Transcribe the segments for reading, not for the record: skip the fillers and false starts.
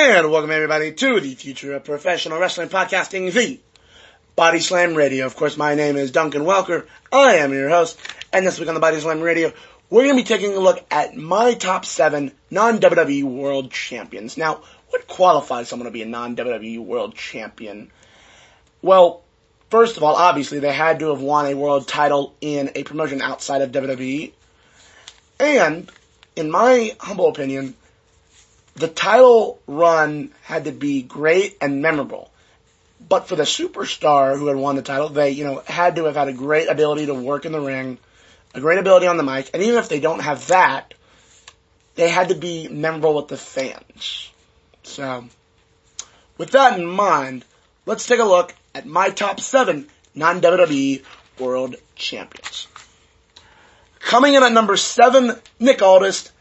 And welcome everybody to the future of professional wrestling podcasting, the Body Slam Radio. Of course, my name is Duncan Welker. I am your host. And this week on the Body Slam Radio, we're going to be taking a look at my top 7 non-WWE World Champions. Now, what qualifies someone to be a non-WWE World Champion? Well, first of all, obviously, they had to have won a world title in a promotion outside of WWE. And, in my humble opinion, the title run had to be great and memorable. But for the superstar who had won the title, they, had to have had a great ability to work in the ring, a great ability on the mic, and even if they don't have that, they had to be memorable with the fans. So, with that in mind, let's take a look at my top 7 non-WWE World Champions. Coming in at number 7, Nick Aldis,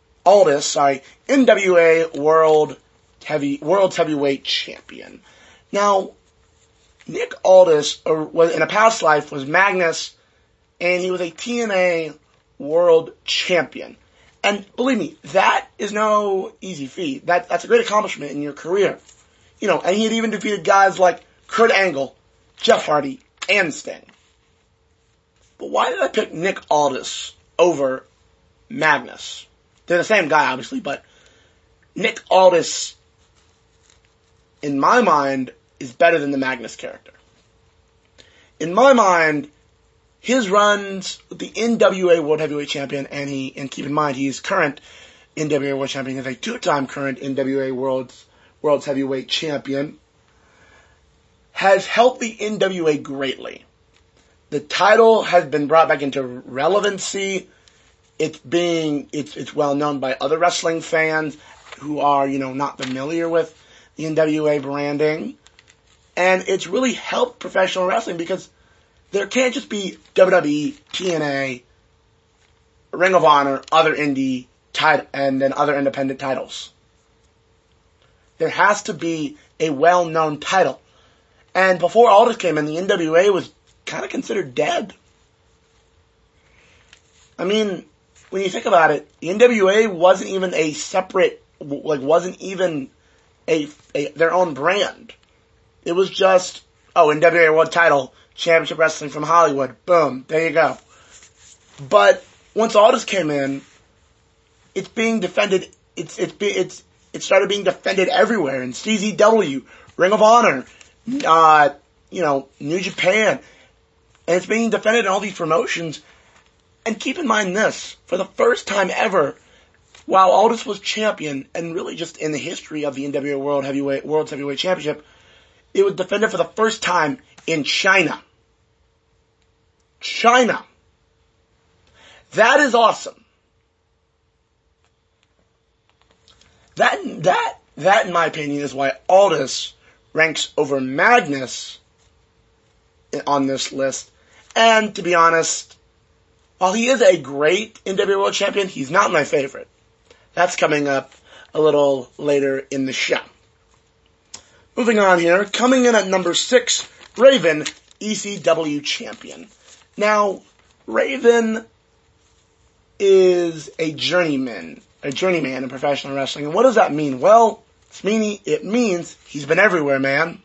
NWA World Heavyweight Champion. Now, Nick Aldis, in a past life, was Magnus, and he was a TNA World Champion. And believe me, that is no easy feat. That's a great accomplishment in your career. And he had even defeated guys like Kurt Angle, Jeff Hardy, and Sting. But why did I pick Nick Aldis over Magnus? They're the same guy, obviously, but Nick Aldis, in my mind, is better than the Magnus character. In my mind, his runs with the NWA World Heavyweight Champion, and keep in mind, he's current NWA World Champion, he's a 2-time current NWA World's Heavyweight Champion, has helped the NWA greatly. The title has been brought back into relevancy. It's well known by other wrestling fans who are, not familiar with the NWA branding. And it's really helped professional wrestling because there can't just be WWE, TNA, Ring of Honor, other indie and then other independent titles. There has to be a well-known title. And before Aldis came in, the NWA was kind of considered dead. I mean, when you think about it, the NWA wasn't even a separate, wasn't even their own brand. It was just, NWA World Title, Championship Wrestling from Hollywood, boom, there you go. But once Aldis came in, it's being defended. It started being defended everywhere in CZW, Ring of Honor, New Japan, and it's being defended in all these promotions. And keep in mind this, for the first time ever, while Aldis was champion, and really just in the history of the NWA World's Heavyweight Championship, it was defended for the first time in China. China. That is awesome. That in my opinion is why Aldis ranks over Magnus on this list. And to be honest, while he is a great NWA World Champion, he's not my favorite. That's coming up a little later in the show. Moving on here, coming in at number 6, Raven, ECW Champion. Now, Raven is a journeyman in professional wrestling. And what does that mean? Well, it means he's been everywhere, man.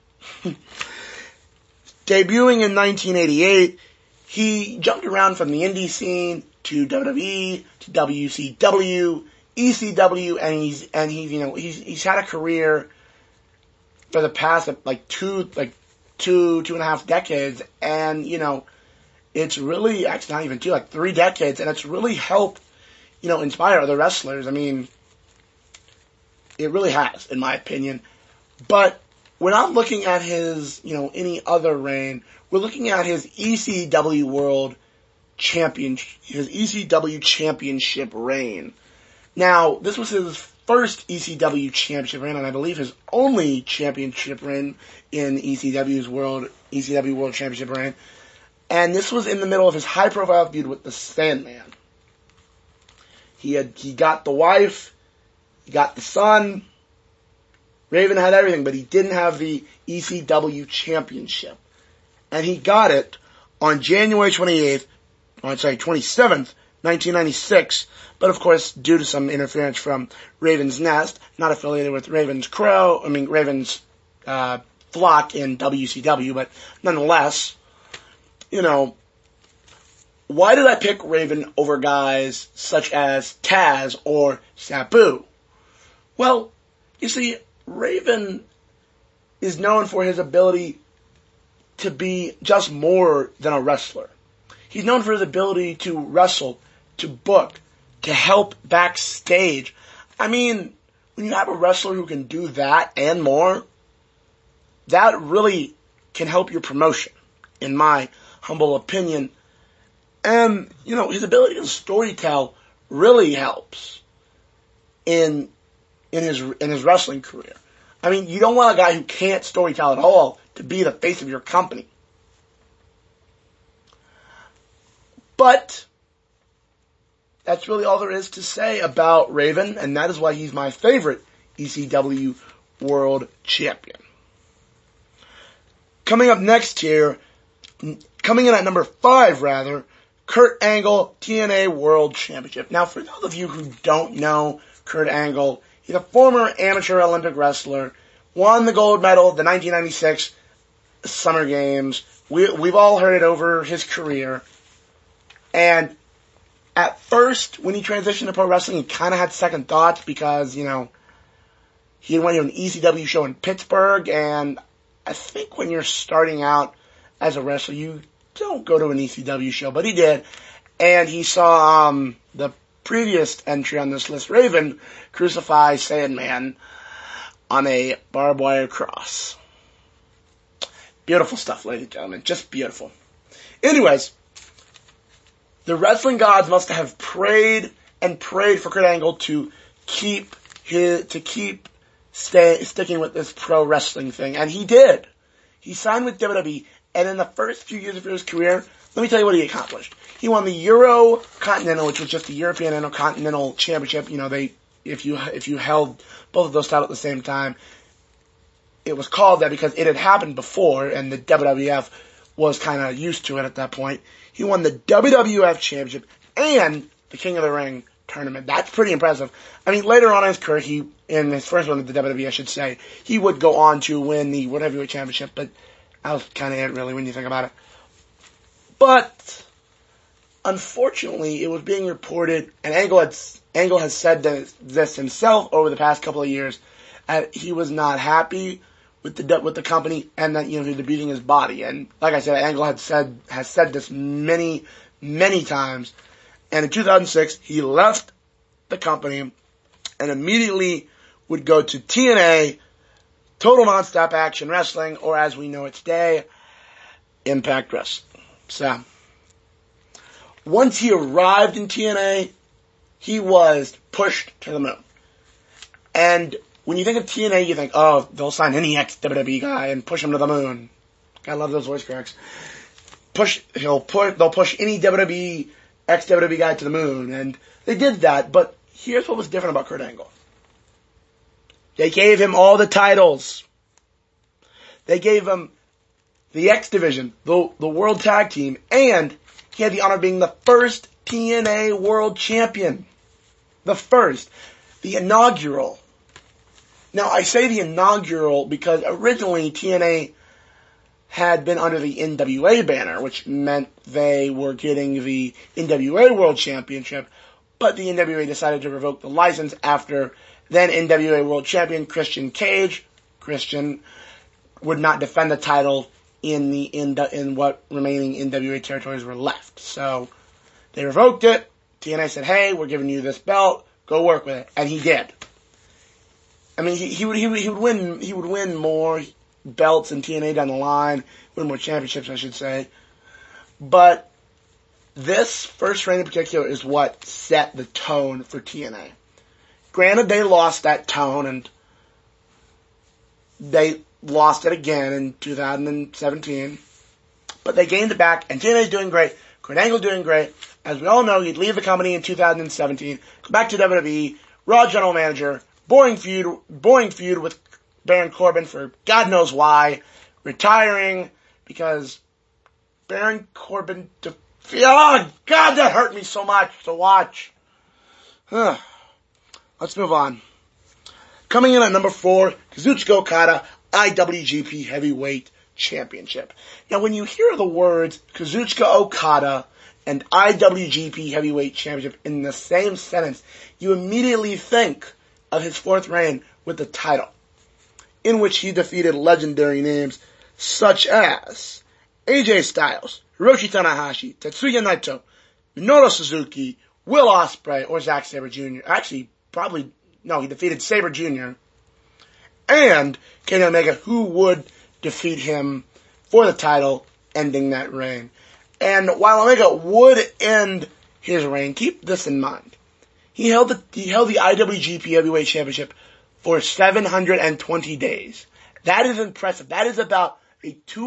Debuting in 1988, he jumped around from the indie scene to WWE, to WCW, ECW, and he's had a career for the past two and a half decades, and it's really, actually not even 2, 3 decades, and it's really helped, inspire other wrestlers. I mean, it really has, in my opinion. But we're not looking at his, any other reign. We're looking at his ECW World Championship, his ECW Championship reign. Now, this was his first ECW Championship reign, and I believe his only championship reign in ECW World Championship reign. And this was in the middle of his high-profile feud with the Sandman. He got the wife, he got the son. Raven had everything, but he didn't have the ECW Championship. And he got it on January 27th, 1996, but of course, due to some interference from Raven's Nest, not affiliated with Raven's flock in WCW, but nonetheless, why did I pick Raven over guys such as Taz or Sabu? Well, you see, Raven is known for his ability to be just more than a wrestler. He's known for his ability to wrestle, to book, to help backstage. I mean, when you have a wrestler who can do that and more, that really can help your promotion, in my humble opinion. And, his ability to storytell really helps in his wrestling career. I mean, you don't want a guy who can't storytell at all to be the face of your company. But that's really all there is to say about Raven, and that is why he's my favorite ECW World Champion. Coming up next here, coming in at number 5 rather, Kurt Angle TNA World Championship. Now, for those of you who don't know Kurt Angle, he's a former amateur Olympic wrestler, won the gold medal at the 1996 Summer Games. We've all heard it over his career. And at first, when he transitioned to pro wrestling, he kind of had second thoughts because, he went to an ECW show in Pittsburgh, and I think when you're starting out as a wrestler, you don't go to an ECW show, but he did. And he saw the previous entry on this list, Raven, crucify Sandman on a barbed wire cross. Beautiful stuff, ladies and gentlemen. Just beautiful. Anyways, the wrestling gods must have prayed and prayed for Kurt Angle to keep sticking with this pro wrestling thing, and he did. He signed with WWE, and in the first few years of his career, let me tell you what he accomplished. He won the Euro Continental, which was just the European Intercontinental Championship. If you held both of those titles at the same time, it was called that because it had happened before, and the WWF was kind of used to it at that point. He won the WWF Championship and the King of the Ring tournament. That's pretty impressive. I mean, later on in his career, in his first one with the WWE, I should say, he would go on to win the World Heavyweight Championship, but that was kind of it, really, when you think about it. But, unfortunately, it was being reported, and Angle has said this himself over the past couple of years, that he was not happy with the company, and that, he was abusing his body. And, like I said, Angle has said this many, many times. And in 2006, he left the company and immediately would go to TNA, Total Nonstop Action Wrestling, or as we know it today, Impact Wrestling. So, once he arrived in TNA, he was pushed to the moon. And when you think of TNA, you think, oh, they'll sign any ex-WWE guy and push him to the moon. I love those voice cracks. They'll push any WWE, ex-WWE guy to the moon. And they did that, but here's what was different about Kurt Angle. They gave him all the titles. They gave him the X Division, the World Tag Team, and he had the honor of being the first TNA World Champion. The first. The inaugural. Now, I say the inaugural because originally TNA had been under the NWA banner, which meant they were getting the NWA World Championship, but the NWA decided to revoke the license after then NWA World Champion Christian Cage. Christian would not defend the title in what remaining NWA territories were left. So they revoked it. TNA said, hey, we're giving you this belt. Go work with it. And he did. I mean, he would win more belts in TNA down the line, win more championships, I should say. But this first reign in particular is what set the tone for TNA. Granted, they lost that tone, and they lost it again in 2017. But they gained it back, and TNA's doing great. Kurt Angle doing great. As we all know, he'd leave the company in 2017, come back to WWE, Raw general manager, boring feud with Baron Corbin for God knows why, retiring because Baron Corbin Oh, God, that hurt me so much to watch. Let's move on. Coming in at number 4, Kazuchika Okada, IWGP Heavyweight Championship. Now, when you hear the words Kazuchika Okada and IWGP Heavyweight Championship in the same sentence, you immediately think of his 4th reign with the title, in which he defeated legendary names such as AJ Styles, Hiroshi Tanahashi, Tetsuya Naito, Minoru Suzuki, Will Ospreay, or Zack Sabre Jr. Actually, he defeated Sabre Jr. and Kenny Omega, who would defeat him for the title, ending that reign. And while Omega would end his reign, keep this in mind. He held the IWGP Heavyweight Championship for 720 days. That is impressive. That is about a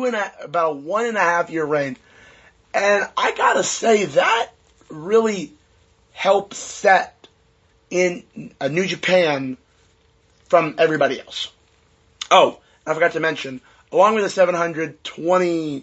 1.5 year reign. And I gotta say, that really helped set in New Japan from everybody else. Oh, I forgot to mention, along with the 720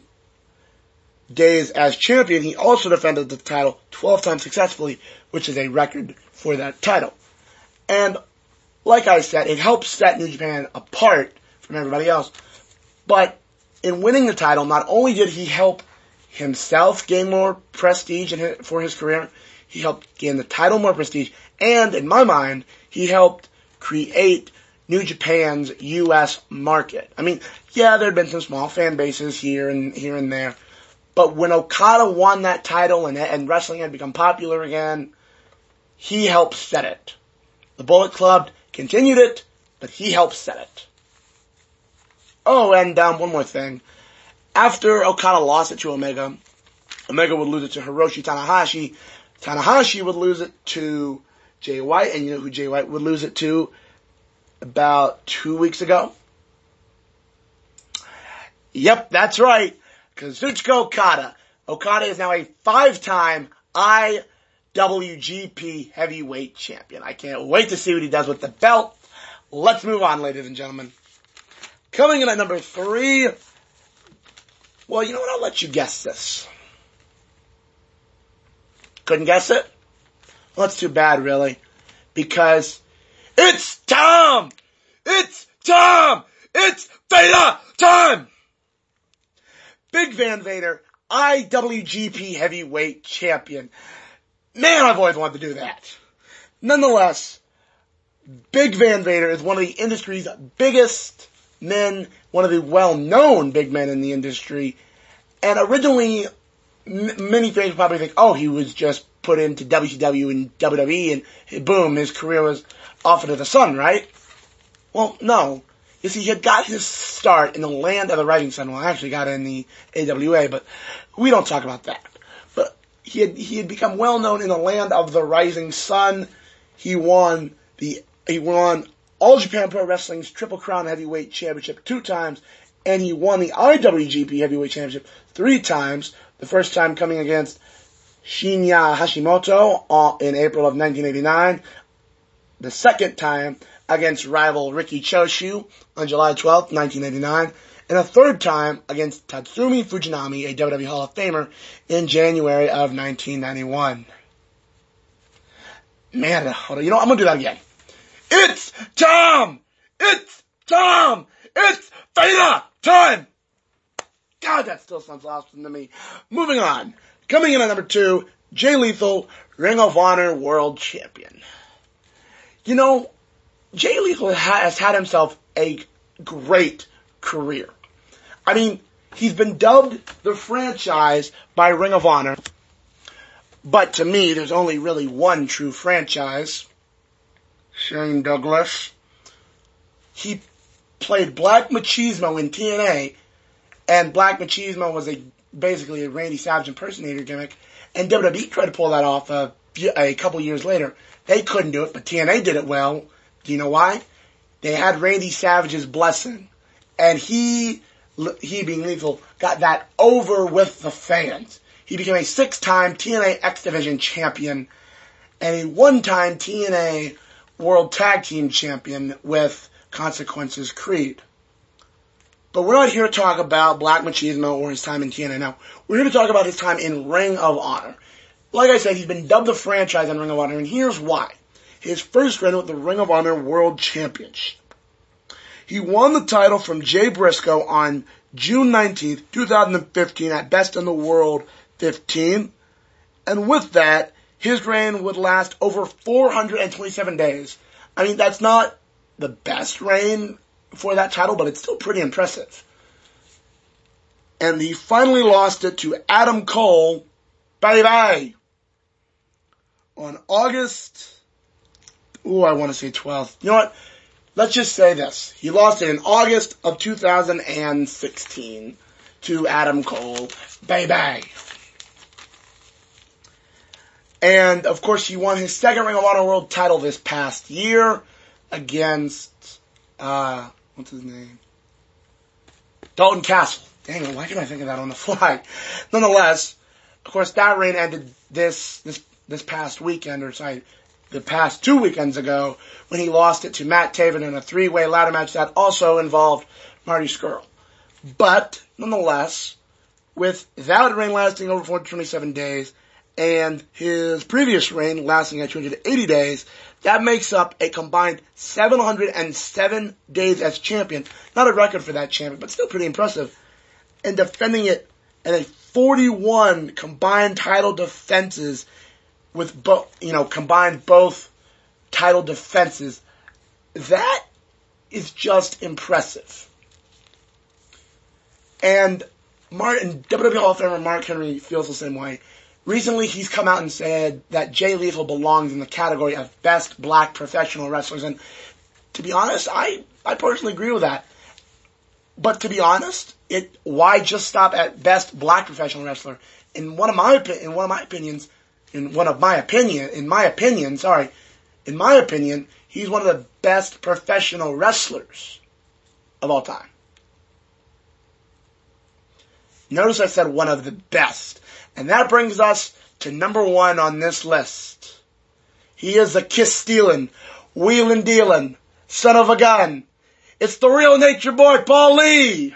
days as champion, he also defended the title 12 times successfully, which is a record for that title. And like I said, it helps set New Japan apart from everybody else. But in winning the title, not only did he help himself gain more prestige for his career, he helped gain the title more prestige, and in my mind, he helped create New Japan's U.S. market. I mean, yeah, there had been some small fan bases here and there, but when Okada won that title and wrestling had become popular again, he helped set it. The Bullet Club continued it, but he helped set it. Oh, and one more thing. After Okada lost it to Omega, Omega would lose it to Hiroshi Tanahashi. Tanahashi would lose it to Jay White, and you know who Jay White would lose it to about 2 weeks ago? Yep, that's right. Kazuchika Okada. Okada is now a 5-time IWGP Heavyweight Champion. I can't wait to see what he does with the belt. Let's move on, ladies and gentlemen. Coming in at number 3, well, you know what? I'll let you guess this. Couldn't guess it? Well, that's too bad, really. Because it's time! It's time! It's Vader time! Big Van Vader, IWGP Heavyweight Champion. Man, I've always wanted to do that. Nonetheless, Big Van Vader is one of the industry's biggest men, one of the well-known big men in the industry. And originally, many fans probably think, oh, he was just put into WCW and WWE and boom, his career was off into the sun, right? Well, no. You see, he had got his start in the land of the rising sun. Well, actually got in the AWA, but we don't talk about that. But he had become well known in the land of the rising sun. He won All Japan Pro Wrestling's Triple Crown Heavyweight Championship 2 times, and he won the IWGP Heavyweight Championship 3 times. The first time coming against Shinya Hashimoto in April of 1989. The second time against rival Riki Choshu on July 12th, 1989. And a third time against Tatsumi Fujinami, a WWE Hall of Famer, in January of 1991. Man, hold on. You know what? I'm going to do that again. It's time! It's time! It's Vader time! God, that still sounds awesome to me. Moving on. Coming in at number 2, Jay Lethal, Ring of Honor World Champion. You know, Jay Lethal has had himself a great career. I mean, he's been dubbed the franchise by Ring of Honor. But to me, there's only really one true franchise. Shane Douglas. He played Black Machismo in TNA, and Black Machismo was basically a Randy Savage impersonator gimmick, and WWE tried to pull that off a couple years later. They couldn't do it, but TNA did it well. Do you know why? They had Randy Savage's blessing, and he being Lethal, got that over with the fans. He became a 6-time TNA X Division champion, and a 1-time TNA World Tag Team champion with Consequences Creed. But we're not here to talk about Black Machismo or his time in TNA. No, we're here to talk about his time in Ring of Honor. Like I said, he's been dubbed the franchise in Ring of Honor, and here's why. His first reign with the Ring of Honor World Championship. He won the title from Jay Briscoe on June 19th, 2015 at Best in the World 15. And with that, his reign would last over 427 days. I mean, that's not the best reign for that title, but it's still pretty impressive. And he finally lost it to Adam Cole, baby, on August, I want to say 12th. You know what? Let's just say this. He lost it in August of 2016 to Adam Cole, baby. And, of course, he won his second Ring of Honor World title this past year against, what's his name? Dalton Castle. Dang it, why can't I think of that on the fly? Nonetheless, of course, that reign ended this past weekend, the past 2 weekends ago, when he lost it to Matt Taven in a 3-way ladder match that also involved Marty Scurll. But, nonetheless, with that reign lasting over 427 days, and his previous reign lasting at 280 days, that makes up a combined 707 days as champion. Not a record for that champion, but still pretty impressive. And defending it in a 41 combined title defenses with combined both title defenses. That is just impressive. And WWE Hall of Famer Mark Henry feels the same way. Recently, he's come out and said that Jay Lethal belongs in the category of best black professional wrestlers. And to be honest, I personally agree with that. But to be honest, why just stop at best black professional wrestler? In my opinion, he's one of the best professional wrestlers of all time. Notice I said one of the best. And that brings us to number 1 on this list. He is a kiss-stealing, wheelin'-dealing, son of a gun. It's the real Nature Boy, Paul Lee.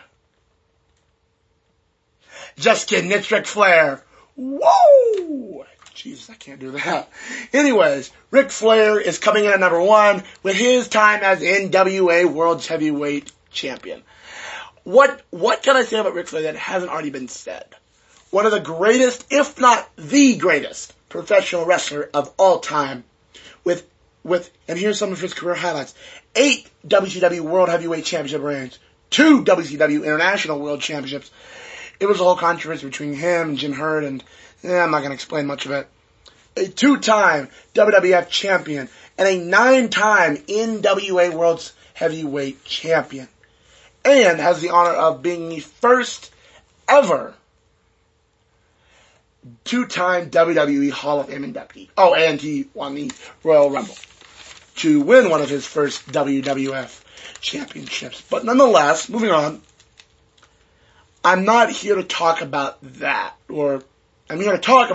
Just kidding, it's Ric Flair. Whoa! Jesus, I can't do that. Anyways, Ric Flair is coming in at number 1 with his time as NWA World Heavyweight Champion. What can I say about Ric Flair that hasn't already been said? One of the greatest, if not the greatest, professional wrestler of all time. And here's some of his career highlights. 8 WCW World Heavyweight Championship reigns. 2 WCW International World Championships. It was a whole controversy between him and Jim Herd, and I'm not going to explain much of it. A 2-time WWF champion, and a 9-time NWA World Heavyweight Champion. And has the honor of being the first ever 2-time WWE Hall of Fame inductee. Oh, and he won the Royal Rumble to win one of his first WWF championships. But nonetheless, moving on, I'm not here to talk about that, but I'm here to talk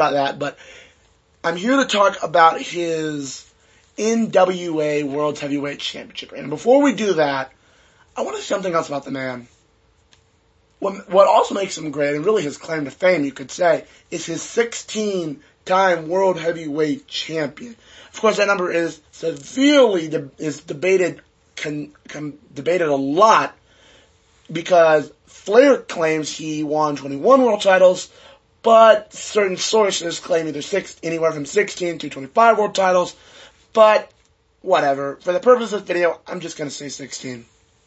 about his NWA World Heavyweight Championship. And before we do that, I want to say something else about the man. What also makes him great, and really his claim to fame, you could say, is his 16-time World Heavyweight Champion. Of course, that number is severely debated a lot, because Flair claims he won 21 world titles, but certain sources claim anywhere from 16 to 25 world titles. But whatever. For the purpose of this video, I'm just going to say 16.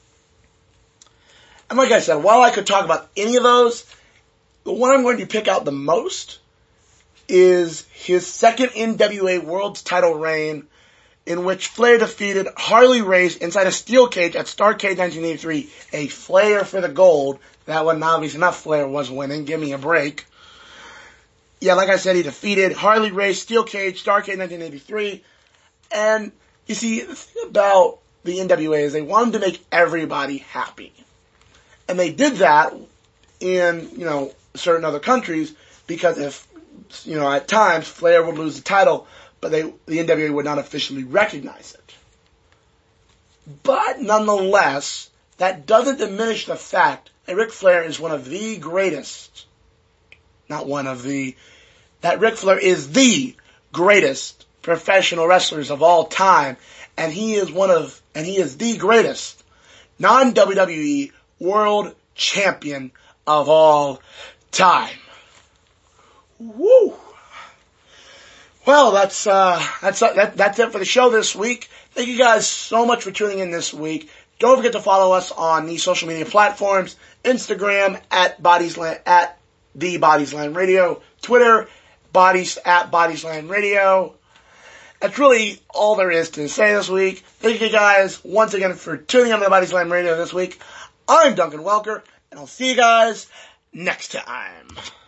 And like I said, while I could talk about any of those, the one I'm going to pick out the most is his second NWA World title reign, in which Flair defeated Harley Race inside a steel cage at Starrcade 1983. A Flair for the gold. That one, obviously not Flair was winning. Give me a break. Yeah, like I said, he defeated Harley Race, steel cage, Starrcade 1983. And, you see, the thing about the NWA is they wanted to make everybody happy. And they did that in, certain other countries, because if, at times Flair would lose the title, but the NWA would not officially recognize it. But nonetheless, that doesn't diminish the fact that Ric Flair is one of the greatest, that Ric Flair is the greatest professional wrestlers of all time, and he is the greatest non-WWE world champion of all time. Woo! Well, that's it for the show this week. Thank you guys so much for tuning in this week. Don't forget to follow us on the social media platforms: Instagram at the Bodiesland Radio, Twitter at Bodiesland Radio. That's really all there is to say this week. Thank you guys once again for tuning in to the Bodiesland Radio this week. I'm Duncan Welker, and I'll see you guys next time.